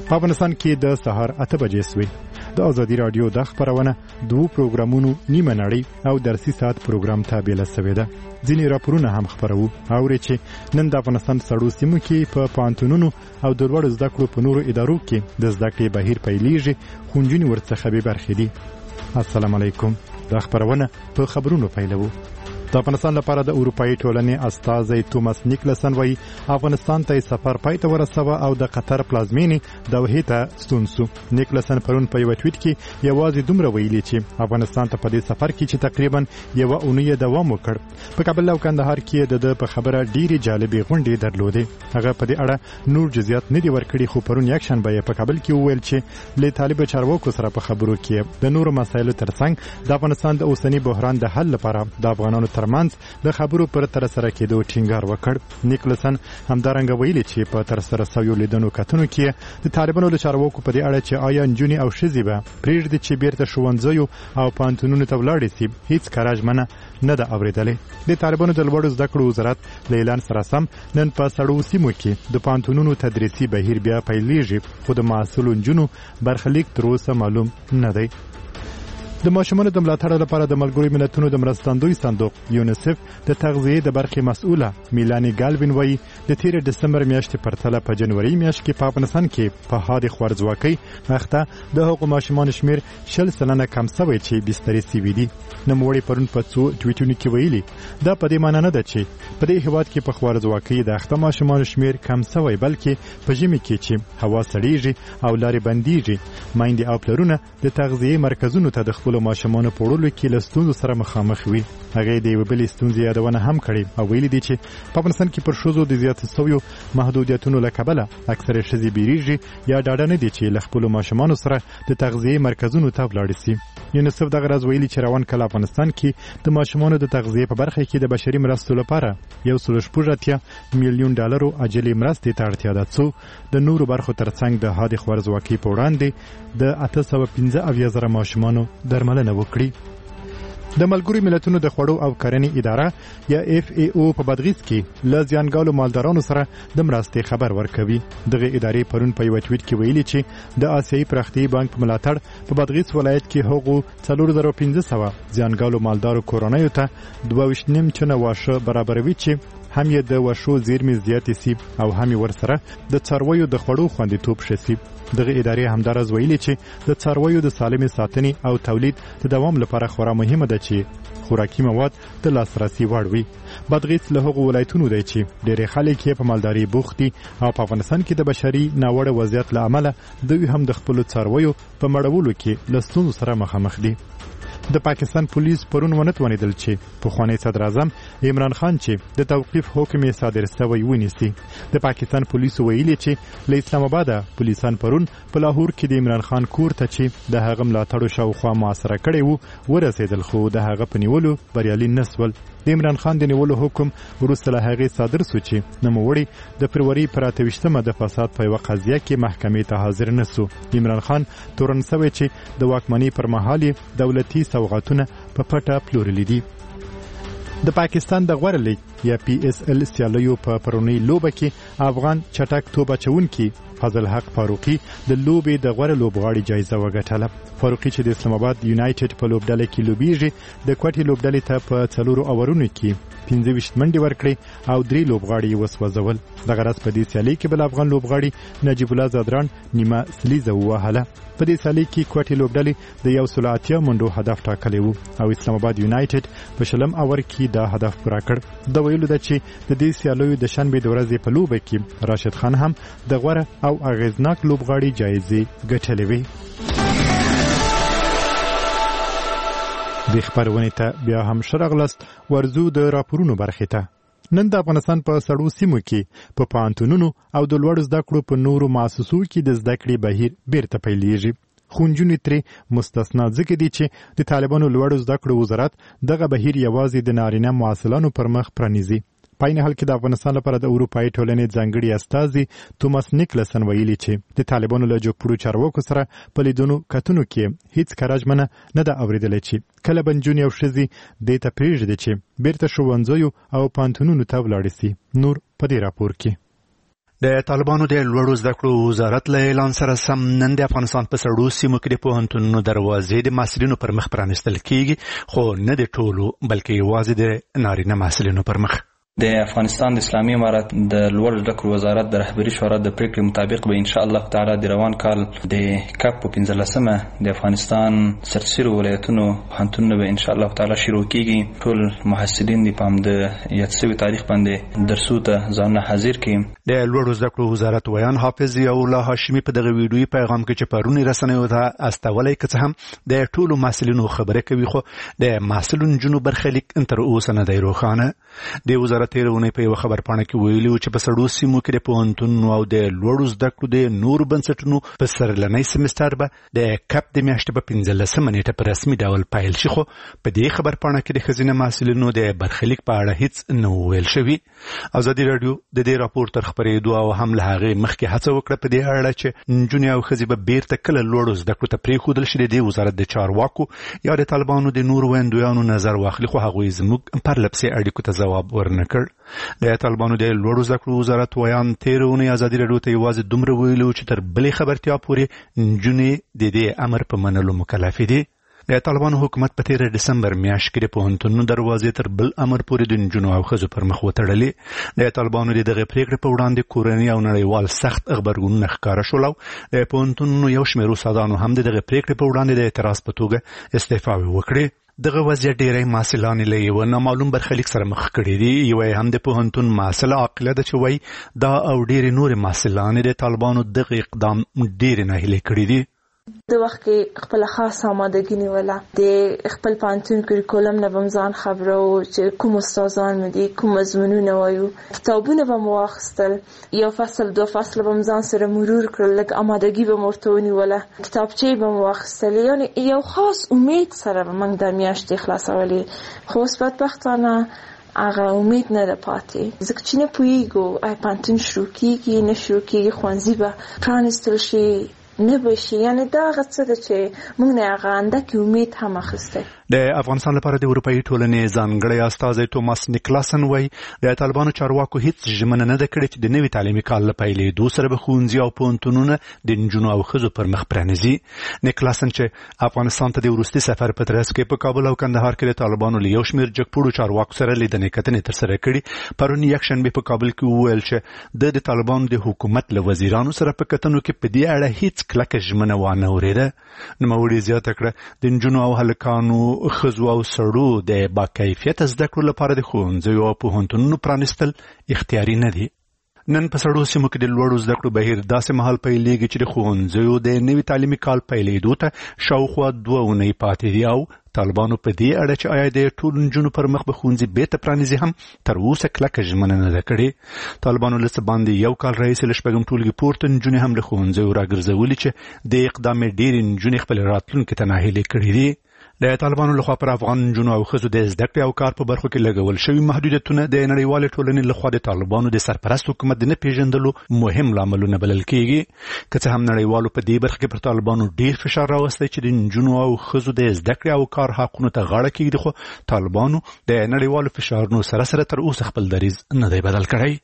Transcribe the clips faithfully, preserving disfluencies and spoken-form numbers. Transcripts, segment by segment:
په افغانستان کې د سهار اته بجې سوې. د ازادي رادیو د خبرونه دوه پروګرامونو نیمه نړۍ او درسي ساعت پروګرام ته بیل شوې ده. ځینې راپورونه هم خبرو اوري چې نن د افغانستان سړو سیمو کې په پانتونونو او د لوړو زده کړو په نورو ادارو کې د زده کړې بهیر پیلېږي، خو نجونې ورڅخه بې برخې دي. السلام علیکم. دا خبرونه په خبرونو پیلوو. د افغانستان لپاره د اروپایي ټولنې استازی توماس نیکلسن وایي افغانستان ته سفر پای ته ورسوه او د قطر پلازمینې دوحې ته ستون سو. نیکلسن پرون په یو ټویټ کې یوازې دومره ویلي چې افغانستان ته په دې سفر کې چې تقریبا یوه اونۍ دوام وکړ. په کابل او کندهار کې د په خبره ډېرې جالبې غونډې درلودې. هغه په دې اړه نور جزئیات نه دي ورکړي، خو پرون یکشنبه یې په کابل کې وویل چې له طالب چارواکو سره په خبرو کې د نورو مسایلو ترڅنګ د افغانستان د اوسني بحران د حل لپاره د افغانانو ترمنځ د خبرو پر تر سره کېدو ټینګار وکړ. نیکلسن همدارنګه ویلي چې په تر سره شویو لیدنو کتنو کې د طالبانو له چارواکو په دې اړه چې آیا نجونې او ښځې به پرېږدي چې بیرته ښوونځیو او پوهنتونونو ته ولاړې سي هیڅ کره ژمنه نه ده اورېدلې. د طالبانو د لوړو زده کړو وزارت له اعلان سره سم نن په سړو سیمو کې د پوهنتونونو تدریسي بهیر بیا پیلېږي، خو د محصلو نجونو برخلیک تر اوسه معلوم نه دی. د ماشومانو د ملاتړ لپاره د ملګرو ملتونو د مرستندوی صندوق یونیسف د تغذیې د برخې مسؤله میلانی ګالوین وایي د تیر دسمبر میاشتې پرتله په جنوري میاشت کې په افغانستان کې په حادي خوارځواکۍ اخته د هغو ماشومانو شمیر شل سلنه کم شوی چې بسترې سوي دي. نوموړي پرون په څو ټویټونو کې ویلي دا په دې معنی نه ده چې په دې هېواد کې په خوارځواکۍ د اخته ماشومانو شمیر کم شوی، بلکې په ژمي کې چې هوا سړیږي او لارې بندیږي میندې او پلرونه د تغذیې مرکزونو ته د خپلو ماشومانو په وړلو کې له ستونزو سره مخامخ وي. هغې د یوې بلې ستونزې یادونه هم کړې او ویلي دي چې په افغانستان کې پر ښځو د زیاتو شویو محدودیتونو له کبله اکثره ښځې بیریږي یا ډاډه نه دي چې له خپلو ماشومانو سره د تغذیې مرکزونو ته ولاړې سي. یونیسف دغه راز ویلي چې روان کال افغانستان کې د ماشومانو د تغذیې په برخه کې د بشري مرستو لپاره یو سل شپږ اتیا میلیون ډالرو عاجلې مرستې ته اړتیا ده، څو د نورو برخو ترڅنګ د حادي خوارځواکۍ په وړاندې د اته سوه پنځه اویا زره ماشومانو درملنه وکړي. د ملګرو ملتونو د خوړو او کرنې اداره یا اف ای او په بادغیس کې له زیانګالو مالدارانو سره د مرستې خبر ورکوي. دغه ادارې پرون په یو ټویټ کې ویلي چې د آسیایي پراختیایي بانک په ملاتړ په بادغیس ولایت کې هغو څلور زره پنځه سوه زیانګالو مالدارو کورنیو ته دوه ویشت نیم چنه واښه برابروي چې هم یې د واښو زیرمې زیاتې سي او هم یې ورسره د څارویو د خوړو خوندیتوب ښه سي. دغه ادارې همداراز ویلي چې د څارویو د سالمې ساتنې او تولید د دوام لپاره خورا مهمه ده چې خوراکي مواد د لاسرسي وړ وي. بادغیس له هغو ولایتونو دی چې ډېری خلک یې په مالدارۍ بوخت دي او په افغانستان کې د بشري ناوړه وضعیت له امله دوی هم د خپلو څارویو په مړولو کې له ستونزو سره مخامخ دي. د پاکستان پولیس پرون ونه توانېدل چې پخوانی صدر اعظم عمران خان چې د توقیف حکم یې صادر شوی ونیسي. د پاکستان پولیسو ویلي چې له اسلام آباده پولیسان پرون په لاهور کې د عمران خان کور ته چې د هغه ملاتړو شاوخوا محاصره کړی وو ورسېدل، خو د هغه په نیولو بریالي نه سول. د عمران خان د نیولو حکم وروسته له هغې صادر سو چې نوموړی د فروری پر اته ویشتمه د فساد په یوه قضیه کې محکمې ته حاضر نه سو. عمران خان تورن سوی چې د واکمنۍ پر مهال یې دولتي سوغاتونه په پټه پلورلي دي. د پاکستان د غوره لیګ یا پی اس ال سیالیو په پرونۍ لوبه کې افغان چټک توپ اچوونکي فضل حق فاروقي د لوبې د غوره لوبغاړي جایزه وګټله. فاروقي چې د اسلام آباد یونایټډ په لوبډله کې لوبیږي د کوټې لوبډلې ته په څلورو اورونو کې پنځه ویشت منډې ورکړې او درې لوبغاړي یې وسوځول. دغه راز په دې سیالۍ کې بل افغان لوبغاړي نجیب الله زادران نیمه سلیزه ووهله. په دې سیالۍ کې کوټې لوبډلې د یو سل اتیا منډو هدف ټاکلی و او اسلام آباد یونایټډ په شلم اور کې دا هدف پوره کړ. د ویلو ده چې د دې سیالیو د شنبې د ورځې په لوبه کې راشد خان هم د غوره او اغیزناک لوبغاړي جایزې ګټلې وې. د خبرونې ته بیا هم شرغلست ورزو د راپورونو برخې ته. نن د افغانستان په سړو سیمو کې په پوهنتونونو او د لوړو زده کړو په نورو مؤسسو کې د زده کړې بهیر بیرته پیلېږي. خو نجونې ترې مستثنا ځکه دي چې د طالبانو لوړو زده کړو وزارت دغه بهیر یوازې د نارینه محصلانو پر مخ پرانیزي. په عین حال کې د افغانستان لپاره د اروپایي ټولنې ځانګړي استازي توماس نیکلسن ویلي چې د طالبانو له جوړپړو چارواکو سره په لیدنو کتنو کې هیڅ کره ژمنه نه ده اورېدلې چې کله به نجونې او ښځې دې ته پرېږدي چې بیرته ښوونځیو او پوهنتونونو ته ولاړې سي. نور په دې راپور کې د طالبانو د لوړو زده کړو وزارت له اعلان سره سم نن د افغانستان په سړو سیمو کې د پوهنتونونو دروازې د محصلینو پر مخ پرانیستل کیږي، خو نه د ټولو بلکې یوازې د نارینه محصلینو پر مخ. د افغانستان د اسلامي امارت د لوړ زده کړو وزارت د رهبري شورا د پریکړې مطابق به ان شاء الله تعالی د روان کال د کپ په پنځلسمه د افغانستان سرسیرو ولایتونو پوهنتونونه به ان شاء الله تعالی شروع کیږي. ټول محصلین د پام د یاد شوي تاریخ باندې درسو ته ځانونه حاضر کړي. د لوړ زده کړو وزارت ویان حافظ الله هاشمي په دغه ویډیوي پیغام کې چې پرونی رسنیو ته استولای کڅ هم د ټولو محصلینو خبره کوي، خو د محصلونو جنو برخلیک تر اوسه نه دی روښانه. د وزارت تیرونه په یو خبر پاڼه کې ویلي چې په سړو سیمو کې د پوهنتونونو او د لوړو زده کړو د نورو بنسټونو په سرلنی سمستر به د کپ د میاشتې په پنځلسمه نیټه په رسمي ډول پیل شي، خو په دې خبر پاڼه کې د ښځینه محصلینو د برخلیک په اړه هیڅ نه ویل شوي. ازادي راډیو د دې راپور تر خپرېدو او هم له هغې مخکې هڅه وکړه په دې اړه چې نجونې او ښځې به بیرته کله لوړو زده کړو ته پرېښودل شي د دې وزارت د چارواکو یا د طالبانو د نورو ویندویانو نظر واخلي، خو هغوی زموږ پرلپسې اړیکو ته ځواب ورنه کړ. د طالبانو د لوړو زده کړو وزارت ویان تېره اونۍ ازادي راډیو ته یوازې دومره ویلي و چې تر بلې خبرتیا پورې نجونې د دې امر په منلو مکلفې دي. د طالبانو حکومت په تېره ډسمبر میاشت کې د پوهنتونونو دروازې تر بل امر پورې د نجونو او ښځو پر مخ وتړلې. د طالبانو د دغې پرېکړې په وړاندې کورني او نړیوال سخت غبرګونونه ښکاره شول او د پوهنتونونو یو شمېر استادانو هم د دغې پرېکړې په وړاندې د اعتراض په توګه استعفاوې وکړې. دغه وضعیت ډېری محصلانې له یوه نامعلوم برخلیک سره مخ کړي دي. یوه یې هم د پوهنتون محصله عاقله ده چې وایي دا او ډېرې نورې محصلانې د طالبانو دغه اقدام ډېرې ناهیلې کړي دي. د وخت کې خپل خاص آمادګي نیوله، د خپل پوهنتون کریکولم نه به م ځان خبره و چې کوم استادان مې دي، کوم مضمونونه وایو، کتابونه به م واخیستل، یو فصل دو فصل به م ځان سره مرور کړل، لږ آمادګي به م ورته ونیوله، کتابچې به م واخیستلې، یعنې یو خاص امید سره به موږ دا میاشتې خلاصولې. خو اوس بدبختانه هغه امید نه ده پاتې، ځکه چې نه پوهېږو آیا پوهنتون شروع کېږي نه شروع کېږي، ښوونځي به پرانیستل شي نه بشي. یعنی دا هغه څه ده چې موږ نه هغه اندکې امید هم اخیستی. د افغانستان لپاره د اروپایي ټولنې ځانګړی استازی توماس نیکلاسن وایي د طالبانو چارواکو هیڅ ژمنه نه ده کړې چې د نوي تعلیمي کال له پیلېدو سره به ښوونځي او پوهنتونونه د نجونو او ښځو پر مخ پرانیزي. نیکلاسن چې افغانستان ته د وروستي سفر په ترڅ کې په کابل او کندهار کې د طالبانو له یو شمېر جګپوړو چارواکو سره لیدنې کتنې ترسره کړي، پرون یکشنبې په کابل کې وویل چې د د طالبانو د حکومت له وزیرانو سره په کتنو کې په دې اړه هیڅ کلکه ژمنه وانه اورېده. نوموړي زیاته کړه د نجونو او هلکانو، ښځو او سړو د باکیفیته زده کړو لپاره د ښوونځیو او پوهنتونونو پرانیستل اختیاري نه دي. نن په سړو سیمو کې د لوړو زده کړو بهیر داسې مهال پیلېږي چې د ښوونځیو د نوي تعلیمي کال پیلېدو ته شاوخوا دوه اونۍ پاتې دي او طالبانو په دې اړه چې آیا د ټولو نجونو پر مخ به ښوونځي بیرته پرانیزي هم تر اوسه کلکه ژمنه نه ده کړې. طالبانو له څه باندې یو کال راهیسې له شپږم ټولګي پورته نجونې هم له ښوونځیو راګرځولي چې د اقدام ډېرې نجونې خپل راتلونکي ته ناهیلې کړي دي. د طالبانو لخوا پر افغان نجونو او ښځو د زده کړې او کار په برخو کې لګول شوي محدودیتونه د نړیوالې ټولنې لخوا د طالبانو د سرپرست حکومت د نه پیژندلو مهم لاملونه بلل کېږي. که څه هم نړیوالو په دې برخه کې پر طالبانو ډېر فشار راوستی چې د نجونو او ښځو د زده کړې او کار حقونو ته غاړه کېږدي، خو طالبانو د نړیوالو فشارونو سره سره تر اوسه خپل دریځ نه دی بدل کړی.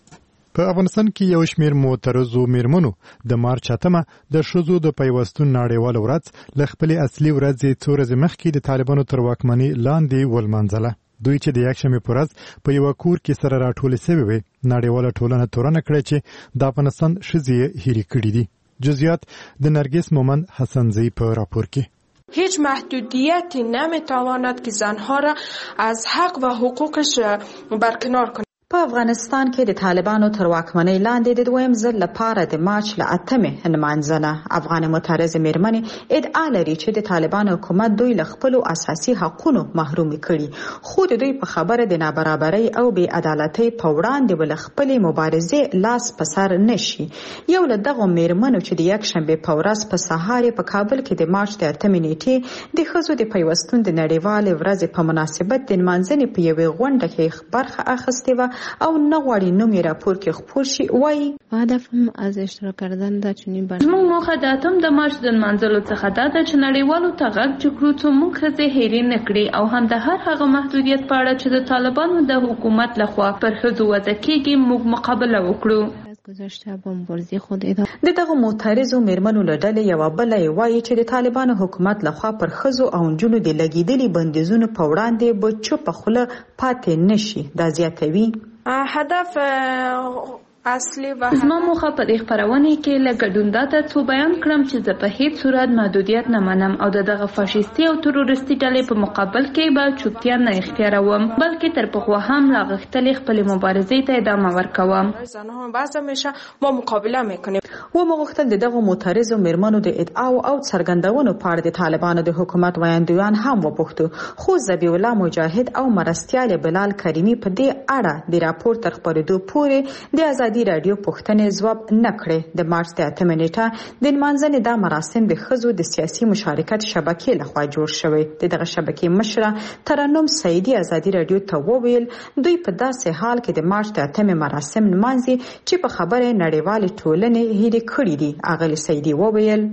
په افغانستان کې یو شمېر معترضو میرمنو د مارچ اتمه د ښځو د پیوستون نړیواله ورځ له خپلې اصلي ورځې څو ورځې مخکې د طالبانو تر واکمنۍ لاندې ولمانځله. دوی چې د یکشنبې په ورځ په یوه کور کې سره راټولې سوې وې، نړیواله ټولنه تورنه کړه چې د افغانستان ښځې یې هیرې کړي دي. جزئیات د نرگس مومند حسنزی په راپور کې. هیچ محدودیتی نمیتواند که زنها را از حق و حقوقش برکنار کند. په افغانستان کې د طالبانو تر واکمنۍ لاندې د دویم ځل لپاره د مارچ له اتمې نمانځنه افغان معترض میرمنې ادعا لري چې د طالبانو حکومت دوی له خپلو اساسي حقونو محروم کړي، خو د دوی په خبره د نابرابرۍ او بې عدالتۍ په وړاندې ول خپلې مبارزې لاس په سر نشي. یو له دغو میرمنو چې د یکشنبې په ورځ په سهار په کابل کې د مارچ د اتمې نیټې د ښځو د پیوستون د نړیوالې ورځې په مناسبت د نمانځنې په یوې غونډه کې برخه اخیستې وه او نه غواړي نوم یې راپور کې خپور شي. وایي هدفم از اشتراک کردن در چنین برنامه زموږ موخه د اتم د مارچ د نمانځلو څخه دا ده چې نړیوالو ته غږ کړو څو موږ ښځې هېرې نه کړي او هم د هر هغه محدودیت په اړه چې د طالبانو د حکومت لخوا پر ښځو وضع کېږي موږ مقابله وکړو. گذاشته با مبارزه خود ادامه. د دغه معترضو میرمنو له ډلې یوه بله یې وایي چې د طالبانو حکومت لخوا پر ښځو او نجونو د لګېدلي بندیزونو په وړاندې به چوپه خوله پاتې نشي. دا زیاتوي هدف اصلي و زما موخه په دې خبرونه کې لګډون دا ته بیان کړم چې زه په هیڅ صورت محدودیت نه منم او دغه فاشیستي او تروریستي ډلې په مقابل کې به چوپتیا نه اختیاروم، بلکې تر پخوا هم لا غښتلې خپل مبارزې ته ادامه ورکوم. زنان بعض همیشه ما مقابله میکنیم. و مغختل دغه معترضو میرمنو د ادعا او څرګندونو په اړه د طالبانو د حکومت وایندویان هم وپوښتو، خو ذبیح الله مجاهد او مرستیال بلال کریمی په دې اړه د راپور تر خبرېدو پورې د آزادي رادیو پوښتنې ځواب نه کړې. د مارچ د اتمې نیټه د نمانځنې دا مراسم د ښځو د سیاسي مشارکت شبکې لخوا جوړ شوی. د دغه شبکې مشره ترنم سعیدي آزادي رادیو ته وویل دوی په داسې حال کې د مارچ د اتمې مراسم نمانځي چې په خبره نړیوالې ټولنې هیلې کړې دي. اغلی سعیدي وویل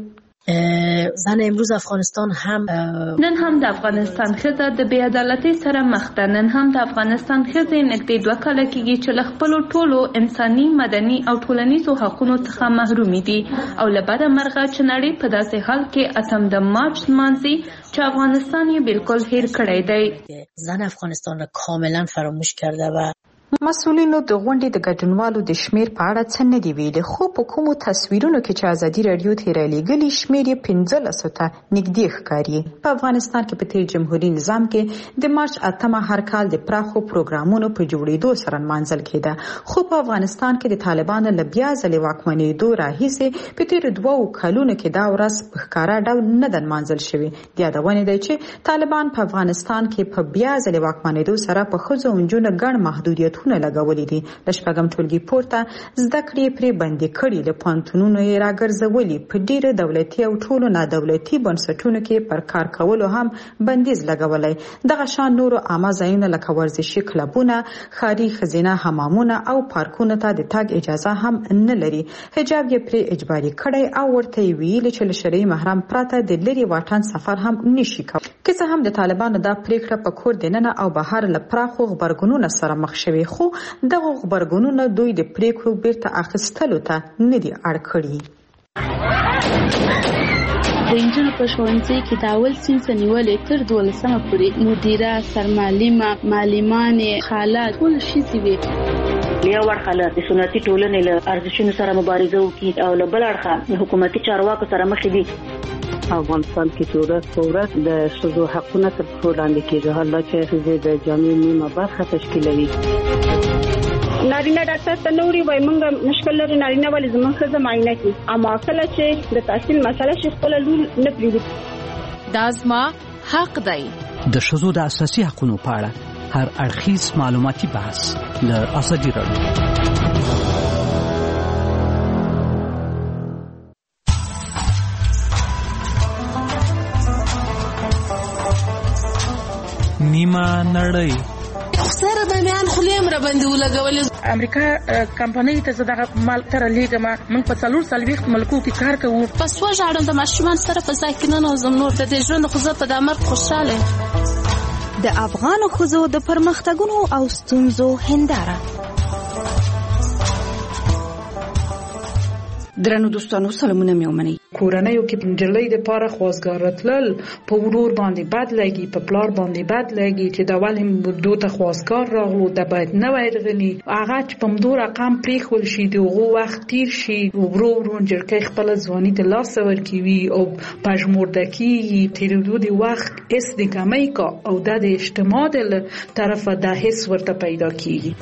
زن امروز افغانستان هم نن هم د افغانستان ښځه د بې عدالتۍ سره مخ ده. نن هم د افغانستان ښځې نږدې دوه کاله کېږي چې له خپلو ټولو انساني، مدني او ټولنیزو حقونو څخه محرومې دي او له بده مرغه چې نړۍ په داسې حال کې اتم د مارچ نمانځي چې افغانستان یې بالکل هیر کړی دی. زن افغانستان را کاملا فراموش کرده و مسؤلینو د غونډې د ګډونوالو د شمیر په اړه څه نه دی ویلي، خو په کومو تصویرونو کې چې آزادي رادیو ته رالیږلي شمیر یې پنځلسو ته نږدې ښکاري. په افغانستان کې په تیر جمهوریت نظام کې د مارچ اتمه هر کال د پراخو پروګرامونو په جوړېدو سره نمانځل کېده، خو په افغانستان کې د طالبانو له بیا ځلې واکمنېدو راهیسې په تیرو دوو کلونو کې دا ورځ په ښکاره ډول نه ده نمانځل شوې. د یادونې دی چې طالبان په افغانستان کې په بیا ځلې واکمنېدو سره په ښځو او نجونو ګڼ محدودیتونه لګولې دي. د شپږم ټولګي پورته زده کړې پرې بندي کړي، له پوهنتونونو یې راګرځولي، په ډیره دولتي او ټولو نادولتي بنسټونو کې پر کار کولو هم بندیز لګولی. دغه شان نورو عامه ځایونه لکه ورزشي کلبونه، ښاري ښځینه حمامونه او پارکونو ته د تګ اجازه هم نه لري. حجاب یې پرې اجباري کړی او ورته یې ویلي چې له شرعي محرم پرته د لرې واټن سفر هم نشي کولی. که څه هم د طالبانو دا پریکړه په کور دننه او بهر له پراخو غبرګونونو سره مخ شوې، خو دغه غبرګونونه دوی د پریکړو بیرته اخیستلو ته نه دي اړ کړي. د انجونو په ښوونځي کې د اول صنف نیولې تر دولسمه پورې مدیره، سرمعلمه، معلمانې، خاله ټول ښځې وې. یو اړخه له سنتي ټولنې له ارزښتونو سره مبارزه وکړي او له بل اړخه حکومتي چارواکو سره مخ دي. افغانستان کې چې ورځ په ورځ د ښځو حقونه تر پښو لاندې کېږي، حالا چې ښځې د جامعې نیمه برخه تشکیلوي. نارینه ډاکټر ته نوري وای مونږ مشکل لري نارینه ولې زموږ ښځه معاینه کوي، اما کله چې د تحصیل مسله شي خپل لور نه پریږدي. دا زما حق دی. د ښځو د اساسي حقوقو په اړه هر اړخیز معلوماتي بحث د آزادي رادیو. نیمه نړۍ سره باندې خلیم را باندې ولګولې. امریکا کمپنۍ ته زداغه مال تر لیګه ما من په څلور سالويخت ملکو کې کار کوو. پس وژاړم د ماشومان سره په ځای کې نه نوزم نور د دې ژوند خو زه په د امر خوشاله. د افغانو ښځو د پرمختګونو او ستونزو هنداره. درنو دوستانو سلامونه مې ومنئ. کورنیو کې نجلۍ د پاره خوازګار راتلل په ورور باندې بد لګي، په پلار باندې بد لګي چې دا ولې دوه ته خوازګار راغلو، دا باید نه وایرغني. هغه چې په مدور رقم پریخول شي د هغه وخت تیر شي، ورو ورو جرکې خپل ځواني د لاس ورکوي او پژموردکی تیرودو د وخت اس د کمی کا او د اجتماع د طرفه د حس ورته پیدا کیږي.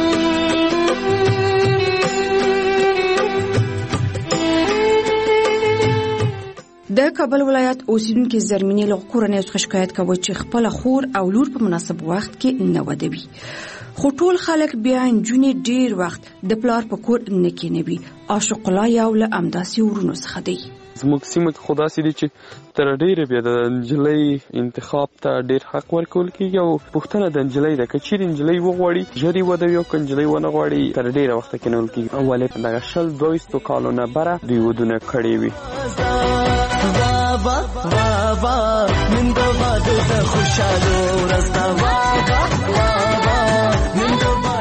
د کابل ولایت اوسیدونکو زرمینی له کورنۍ څخه شکایت کوي چې خپل خور او لور په مناسب وخت کې نه ودوي، خو ټول خلک بیا انجونې ډیر وخت د پلار په کور نه کېنوي. عاشق الله یو له امداسي ورونو څخه دی. زموږ سیمه کې خدا سي دي چې تر ډیره بیا د انجلۍ انتخاب ته ډیر حق ورکول کیږي او پښتنه د انجلۍ د کچیر انجلۍ وغوړي جری ودوي او کنجلۍ ونه غوړي تر ډیره وخت کې نول کیږي. اوله د شل دویستو کالونه بره دی ودونه کړی وي. بابا بابا من د واده د خوشاله ورځ دا بابا